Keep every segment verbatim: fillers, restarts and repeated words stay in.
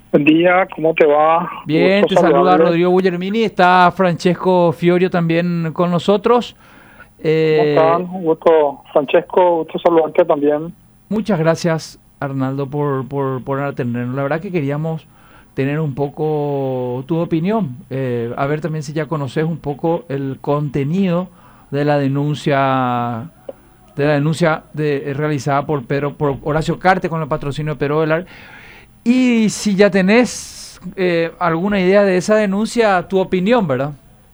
Buen día, ¿cómo te va? Bien, Gusto te saluda saludarle. Rodrigo Guglielmini, está Francesco Fiorio también con nosotros. ¿Cómo están? Eh, Un gusto, Francesco, gusto saludarte también. muchas gracias, Arnaldo, por, por, por atendernos. La verdad que queríamos tener un poco tu opinión, eh, a ver también si ya conoces un poco el contenido de la denuncia de la denuncia de, realizada por Pedro, por Horacio Cartes con el patrocinio de Pedro Velar. Y si ya tenés eh, alguna idea de esa denuncia, tu opinión, ¿verdad?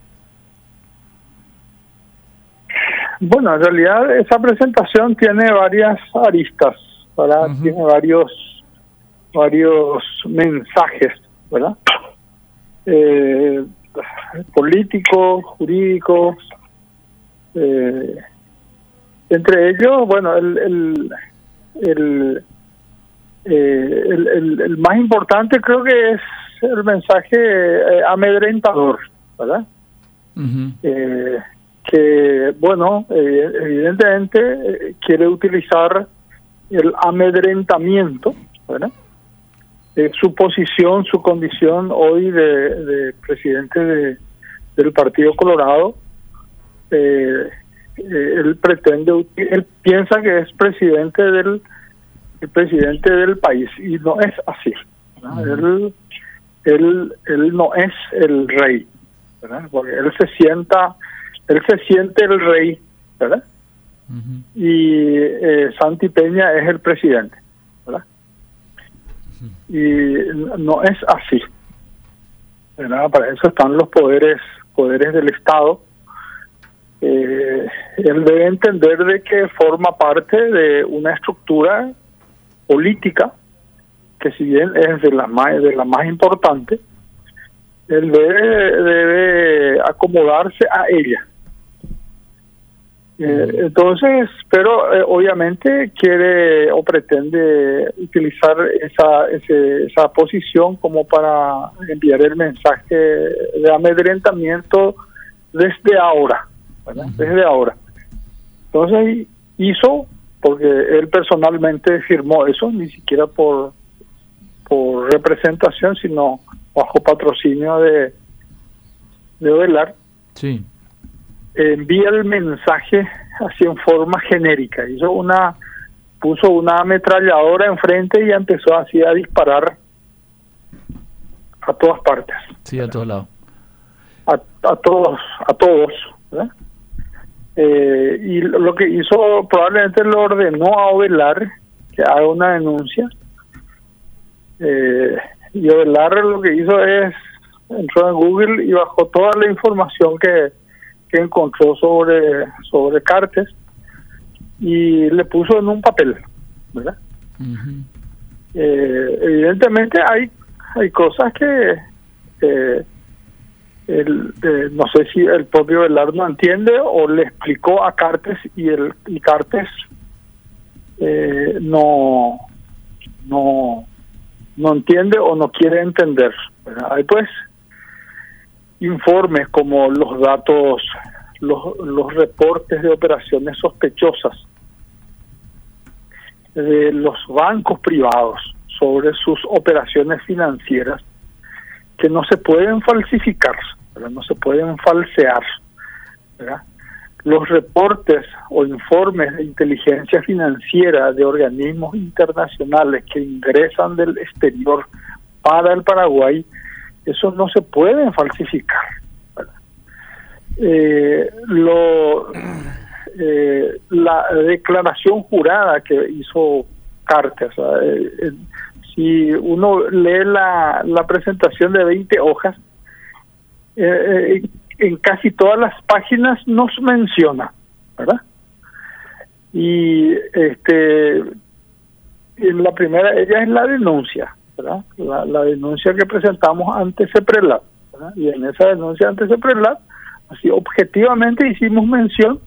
Bueno, en realidad esa presentación tiene varias aristas, ¿verdad? Uh-huh. Tiene varios, varios mensajes, ¿verdad? Eh, políticos, jurídicos, eh, entre ellos, bueno, el, el, el Eh, el, el, el más importante creo que es el mensaje eh, amedrentador, ¿verdad? Uh-huh. Eh, que, bueno, eh, evidentemente eh, quiere utilizar el amedrentamiento, ¿verdad? Eh, su posición, su condición hoy de, de presidente de, del Partido Colorado, eh, eh, él pretende, él piensa que es presidente del el presidente del país, y no es así, ¿verdad? Uh-huh. él, él él no es el rey, ¿verdad? Porque él se sienta él se siente el rey, ¿verdad? Uh-huh. Y eh, Santi Peña es el presidente, ¿verdad? Uh-huh. Y no es así, ¿verdad? Para eso están los poderes poderes del Estado. Eh, él debe entender de que forma parte de una estructura política que, si bien es de la más de la más importante, él debe, debe acomodarse a ella. Eh, entonces, pero eh, obviamente quiere o pretende utilizar esa ese, esa posición como para enviar el mensaje de amedrentamiento desde ahora, ¿verdad? Desde ahora. Entonces hizo, porque él personalmente firmó eso, ni siquiera por por representación, sino bajo patrocinio de de Velar. Sí. Envía el mensaje así en forma genérica. Hizo una puso una ametralladora enfrente y empezó así a disparar a todas partes. Sí, a todos lados. A, a todos, a todos, ¿verdad? Eh, y lo que hizo, probablemente lo ordenó a Ovelar que haga una denuncia, eh, y Ovelar lo que hizo es entró en Google y bajó toda la información que, que encontró sobre sobre Cartes y le puso en un papel, ¿verdad? Uh-huh. Eh, evidentemente hay hay cosas que eh, El, eh, no sé si el propio Velar no entiende o le explicó a Cartes y el y Cartes eh, no no no entiende o no quiere entender, ¿verdad? Hay pues informes como los datos, los, los reportes de operaciones sospechosas de los bancos privados sobre sus operaciones financieras que no se pueden falsificar, ¿verdad? No se pueden falsear, ¿verdad? Los reportes o informes de inteligencia financiera de organismos internacionales que ingresan del exterior para el Paraguay, esos no se pueden falsificar, ¿verdad? Eh, lo, eh, la declaración jurada que hizo Cartes, eh, eh, si uno lee la, la presentación de veinte hojas, eh, eh, en casi todas las páginas nos menciona, ¿verdad? Y este en la primera, ella es la denuncia, ¿verdad? La, la denuncia que presentamos ante CEPRELAT, ¿verdad? Y en esa denuncia ante CEPRELAT, así objetivamente hicimos mención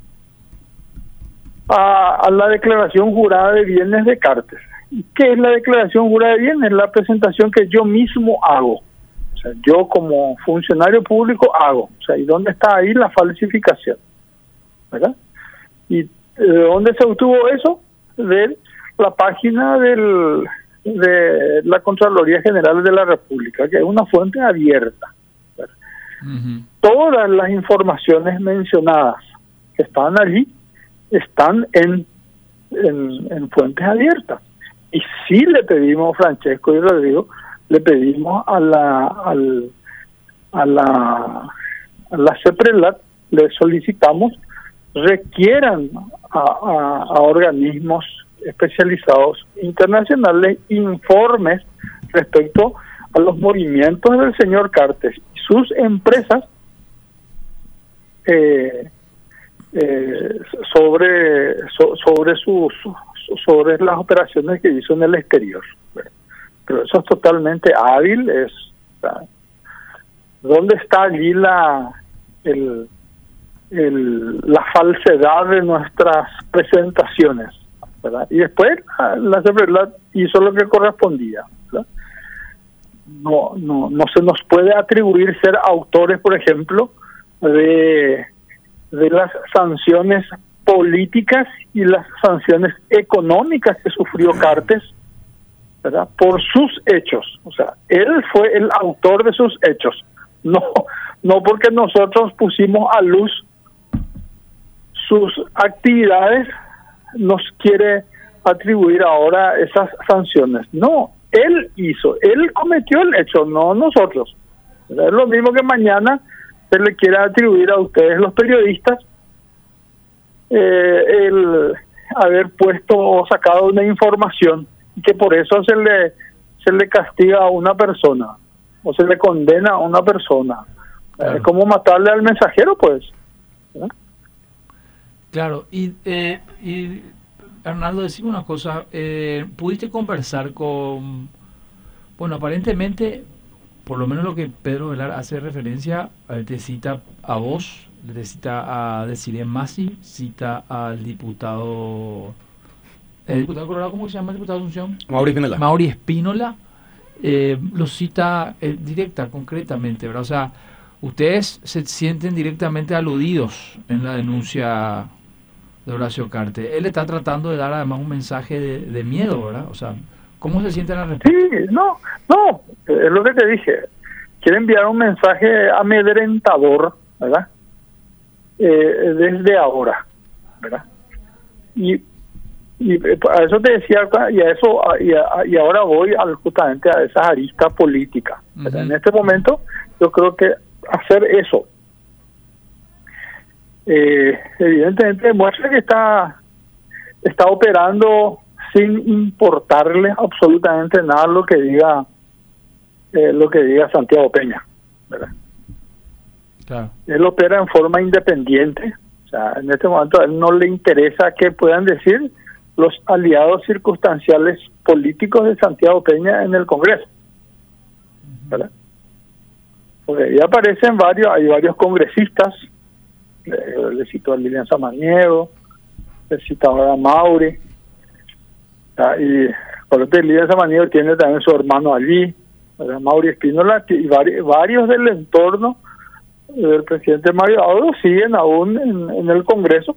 a, a la declaración jurada de bienes de Cartes. ¿Y qué es la declaración jurada de bienes? La presentación que yo mismo hago. O sea, yo como funcionario público hago. O sea, ¿y dónde está ahí la falsificación? ¿Verdad? ¿Y de dónde se obtuvo eso? De la página del de la Contraloría General de la República, que es una fuente abierta. Uh-huh. Todas las informaciones mencionadas que están allí están en, en, en fuentes abiertas. Y sí le pedimos, Francesco y Rodrigo, le pedimos a la al, a la a la CEPRELAT, le solicitamos requieran a, a, a organismos especializados internacionales informes respecto a los movimientos del señor Cartes y sus empresas eh, eh, sobre so, sobre sus sobre las operaciones que hizo en el exterior. Pero eso es totalmente hábil. Es ¿dónde está allí la el, el la falsedad de nuestras presentaciones, ¿verdad? Y después la CEPRELAT hizo lo que correspondía, ¿verdad? No, no, no se nos puede atribuir ser autores, por ejemplo, de, de las sanciones políticas y las sanciones económicas que sufrió Cartes, ¿verdad? Por sus hechos. O sea, él fue el autor de sus hechos. No, no porque nosotros pusimos a luz sus actividades, nos quiere atribuir ahora esas sanciones. No, él hizo, él cometió el hecho, no nosotros. Es lo mismo que mañana se le quiera atribuir a ustedes, los periodistas, eh, el haber puesto o sacado una información y que por eso se le se le castiga a una persona o se le condena a una persona. Claro. Es como matarle al mensajero, pues. ¿verdad? Claro, y, eh, y Arnaldo, decime una cosa, eh, ¿pudiste conversar con, bueno, aparentemente, por lo menos lo que Pedro Velar hace referencia, eh, te cita a vos, te cita a Desiree Masi, cita al diputado, el diputado colorado, ¿cómo se llama el diputado de Asunción? Mauri Espínola. Mauri Espínola, eh, lo cita eh, directa, concretamente, ¿verdad? O sea, ustedes se sienten directamente aludidos en la denuncia de Horacio Cartes. Él está tratando de dar además un mensaje de, de miedo, ¿verdad? O sea, ¿cómo se sienten al respecto? Sí, no, no, es lo que te dije. Quiere enviar un mensaje amedrentador, ¿verdad? Eh, desde ahora, ¿verdad? Y, y a eso te decía, y a eso y, a, y ahora voy al, justamente a esa arista política. Uh-huh. En este momento, yo creo que hacer eso Eh, evidentemente demuestra que está está operando sin importarle absolutamente nada lo que diga eh, lo que diga Santiago Peña, ¿verdad? Claro. Él opera en forma independiente. O sea, en este momento a él no le interesa qué puedan decir los aliados circunstanciales políticos de Santiago Peña en el Congreso, ¿verdad? Porque ahí aparecen varios, hay varios congresistas. Le, le citó a Lilian Samaniego, le citó a Mauri, ¿tá? Y por lo tanto Lilian Samaniego tiene también su hermano allí, ¿verdad? Mauri Espínola, y varios, varios del entorno del presidente Mario Auro siguen aún en, en el Congreso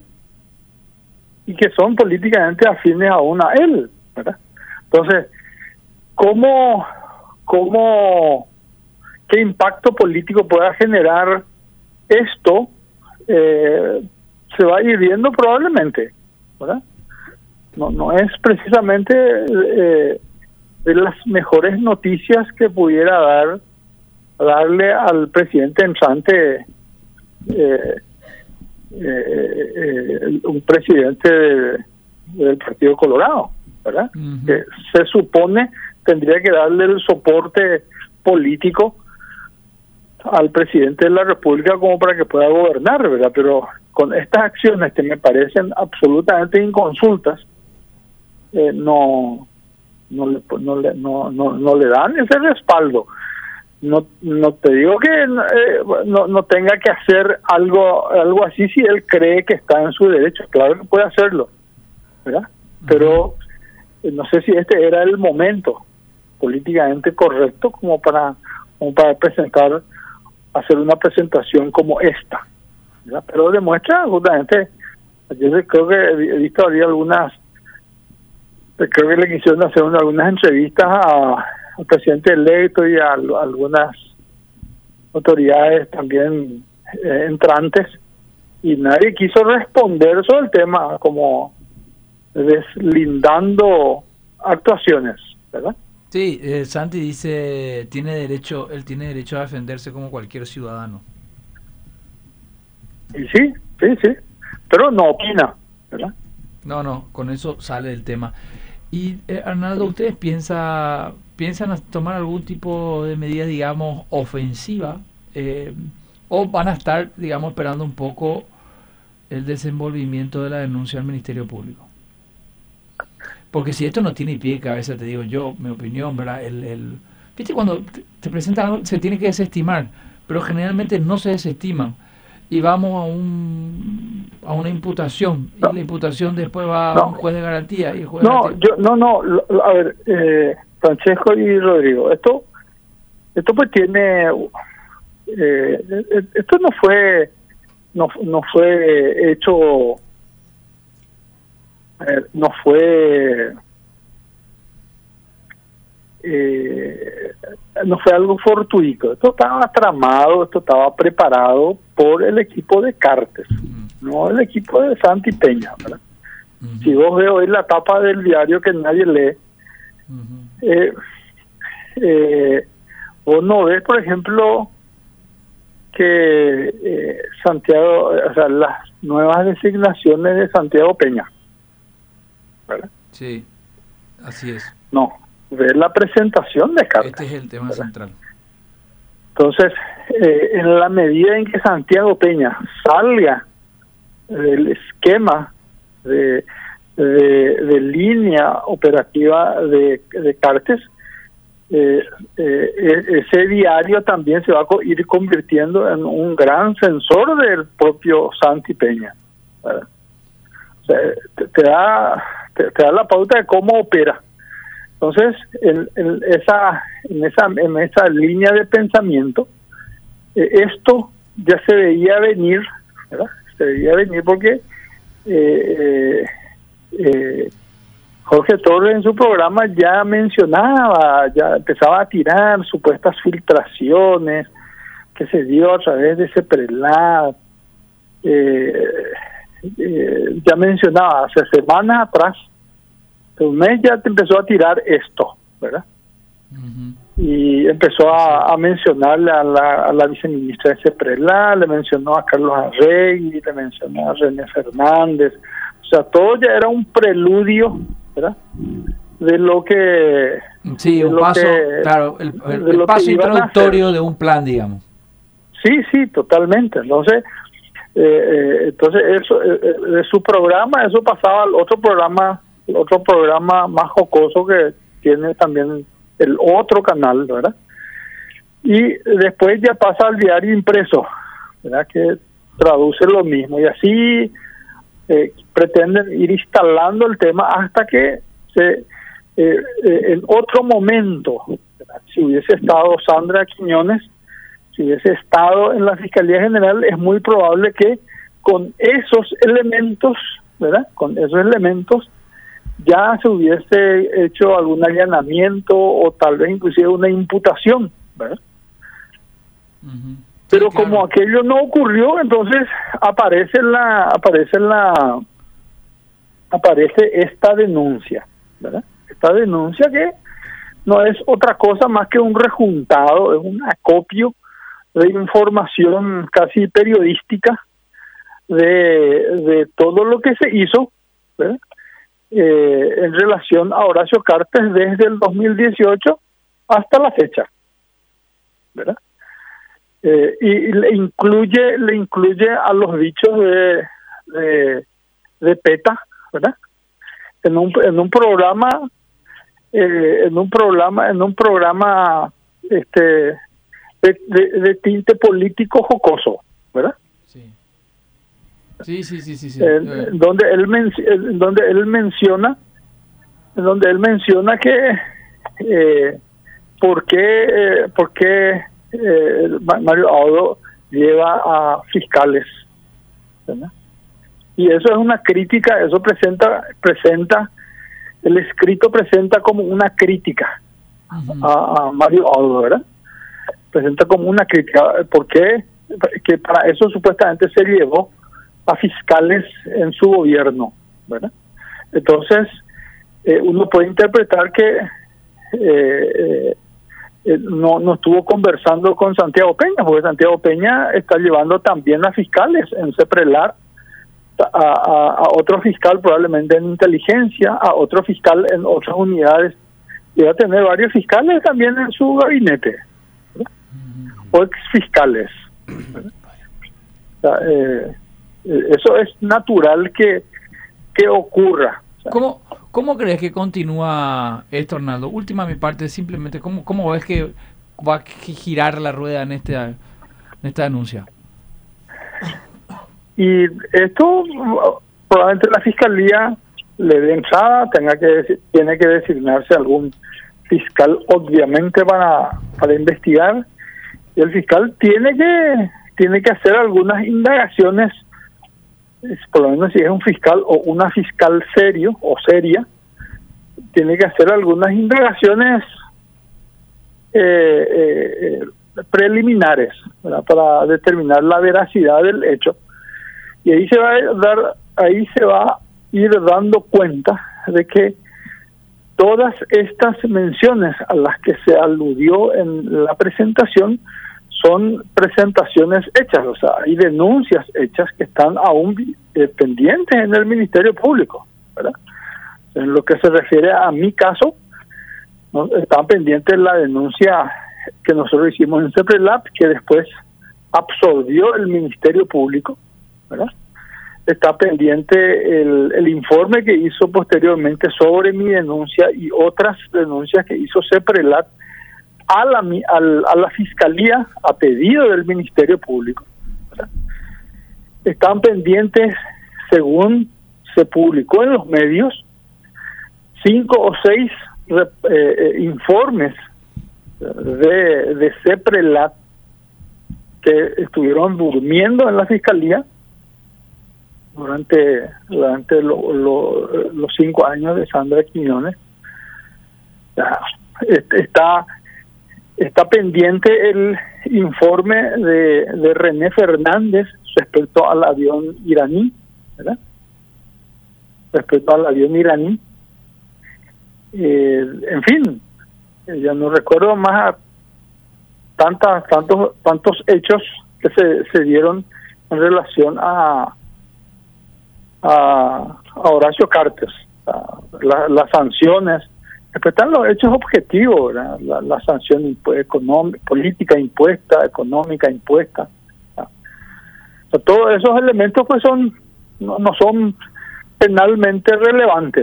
y que son políticamente afines aún a él, ¿verdad? Entonces, ¿cómo, cómo, qué impacto político pueda generar esto? Eh, se va a ir viendo probablemente, ¿verdad? No, no es precisamente eh, de las mejores noticias que pudiera dar darle al presidente entrante eh, eh, eh, un presidente de, del Partido Colorado, ¿verdad? Uh-huh. Que se supone tendría que darle el soporte político al presidente de la República como para que pueda gobernar, ¿verdad? Pero con estas acciones que me parecen absolutamente inconsultas, eh, no no le no le no, no no le dan ese respaldo. No no te digo que eh, no no tenga que hacer algo algo así si él cree que está en su derecho, claro que puede hacerlo, ¿verdad? Pero eh, no sé si este era el momento políticamente correcto como para como para presentar hacer una presentación como esta, ¿verdad? Pero demuestra justamente, yo creo que he visto había algunas creo que le quisieron hacer una, algunas entrevistas a, al presidente electo y a, a algunas autoridades también eh, entrantes, y nadie quiso responder sobre el tema, como deslindando actuaciones, ¿verdad? Sí, eh, Santi dice, tiene derecho, él tiene derecho a defenderse como cualquier ciudadano. Y sí, sí, sí, pero no opina, ¿verdad? No, no, con eso sale el tema. Y eh, Arnaldo, ¿ustedes piensa, piensan tomar algún tipo de medida, digamos, ofensiva? Eh, ¿O van a estar, digamos, esperando un poco el desenvolvimiento de la denuncia al Ministerio Público? Porque si esto no tiene pie y cabeza, te digo yo, mi opinión, ¿verdad? El, el, ¿viste? Cuando te, te presentan algo, se tiene que desestimar, pero generalmente no se desestiman. Y vamos a un a una imputación, y no. La imputación después va no. a un juez de garantía. Y el juez no, de garantía... yo, no, no, a ver, eh, Francesco y Rodrigo, esto, esto pues tiene, eh, esto no fue, no, no fue hecho... Eh, no fue eh, no fue algo fortuito. Esto estaba tramado, esto estaba preparado por el equipo de Cartes, uh-huh. no el equipo de Santi Peña, ¿verdad? Uh-huh. Si vos ves hoy la tapa del diario que nadie lee, uh-huh. eh, eh, vos no ves, por ejemplo, que eh, Santiago, o sea, las nuevas designaciones de Santiago Peña, ¿verdad? Sí, así es. No, ver la presentación de Cartes. Este es el tema, ¿verdad?, central. Entonces, eh, en la medida en que Santiago Peña salga del esquema de, de, de línea operativa de, de Cartes, eh, eh, ese diario también se va a ir convirtiendo en un gran censor del propio Santi Peña, ¿verdad? O sea, te, te da te, te da la pauta de cómo opera. Entonces, en, en esa en esa en esa línea de pensamiento, eh, esto ya se veía venir, ¿verdad? Se veía venir porque eh, eh, Jorge Torres en su programa ya mencionaba, ya empezaba a tirar supuestas filtraciones que se dio a través de ese prelat. Eh, Eh, ya mencionaba hace semanas atrás, un mes ya te empezó a tirar esto, ¿verdad? Uh-huh. Y empezó a, a mencionarle a la, a la viceministra de Ceprelá, le mencionó a Carlos Arregui, le mencionó a René Fernández, o sea, todo ya era un preludio, ¿verdad?, de lo que... Sí, un paso, que, claro, el, el, el paso introductorio de un plan, digamos. Sí, sí, totalmente. Entonces, Eh, eh, entonces eso eh, de su programa eso pasaba al otro programa, el otro programa más jocoso que tiene también el otro canal, ¿verdad? Y después ya pasa al diario impreso, ¿verdad?, que traduce lo mismo, y así eh, pretenden ir instalando el tema hasta que se eh, eh, en otro momento, ¿verdad?, si hubiese estado Sandra Quiñones, si hubiese estado en la Fiscalía General, es muy probable que con esos elementos, ¿verdad?, con esos elementos ya se hubiese hecho algún allanamiento o tal vez inclusive una imputación, ¿verdad? Uh-huh. Pero sí, claro, como aquello no ocurrió, entonces aparece la aparece la aparece esta denuncia, ¿verdad? Esta denuncia que no es otra cosa más que un rejuntado, es un acopio de información casi periodística de, de todo lo que se hizo, ¿verdad?, eh, en relación a Horacio Cartes desde el dos mil dieciocho hasta la fecha, ¿verdad? Eh, y, y le incluye le incluye a los dichos de de, de PETA, ¿verdad?, en un en un programa eh, en un programa en un programa este De, de, de tinte político jocoso, ¿verdad? Sí, sí, sí, sí, sí, sí. Eh, eh. Donde él men, donde él menciona, donde él menciona que eh, por qué, eh, por qué eh, Mario Audo lleva a fiscales, ¿verdad? Y eso es una crítica, eso presenta presenta el escrito presenta como una crítica uh-huh. a, a Mario Aldo, ¿verdad? Presenta como una crítica. ¿Por qué? Que para eso supuestamente se llevó a fiscales en su gobierno, ¿verdad? Entonces, eh, uno puede interpretar que eh, eh, no, no estuvo conversando con Santiago Peña, porque Santiago Peña está llevando también a fiscales en CEPRELAT, a, a, a otro fiscal probablemente en inteligencia, a otro fiscal en otras unidades, y va a tener varios fiscales también en su gabinete, ¿verdad? O ex fiscales. O sea, eh, eso es natural que, que ocurra. O sea, ¿Cómo, ¿Cómo crees que continúa esto, Arnaldo? Última mi parte, simplemente, ¿cómo, cómo ves que va a girar la rueda en, este, en esta denuncia? Y esto, probablemente la Fiscalía le dé entrada, tenga que, tiene que designarse algún fiscal, obviamente, para, para investigar. Y el fiscal tiene que tiene que hacer algunas indagaciones, por lo menos si es un fiscal o una fiscal serio o seria, tiene que hacer algunas indagaciones eh, eh, preliminares, ¿verdad? Para determinar la veracidad del hecho. Y ahí se va a dar, ahí se va a ir dando cuenta de que todas estas menciones a las que se aludió en la presentación son presentaciones hechas, o sea, hay denuncias hechas que están aún eh, pendientes en el Ministerio Público, ¿verdad? En lo que se refiere a mi caso, ¿no? Están pendientes la denuncia que nosotros hicimos en CEPRELAT, que después absorbió el Ministerio Público, ¿verdad? Está pendiente el, el informe que hizo posteriormente sobre mi denuncia y otras denuncias que hizo CEPRELAT a la, a la Fiscalía a pedido del Ministerio Público, ¿verdad? Están pendientes, según se publicó en los medios, cinco o seis eh, informes de, de CEPRELAT que estuvieron durmiendo en la Fiscalía durante durante lo, lo, los cinco años de Sandra Quiñones. Está está pendiente el informe de, de René Fernández respecto al avión iraní, ¿verdad? Respecto al avión iraní. Eh, en fin, ya no recuerdo más tantas, tantos, tantos hechos que se, se dieron en relación a a, a Horacio Cartes, a la, las sanciones. Después están los hechos objetivos, ¿verdad? La, la sanción impu- económica, política impuesta, económica impuesta. O sea, todos esos elementos pues son no, no son penalmente relevantes.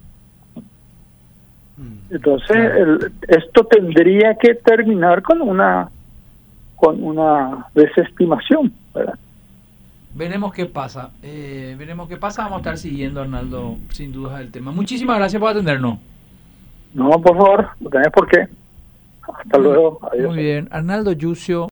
Entonces el, esto tendría que terminar con una con una desestimación, ¿verdad? Veremos qué pasa, eh, veremos qué pasa. Vamos a estar siguiendo, Arnaldo, sin duda el tema. Muchísimas gracias por atendernos. No, por favor, no tenés por qué. Hasta luego. Adiós. Muy bien, Arnaldo Yucio.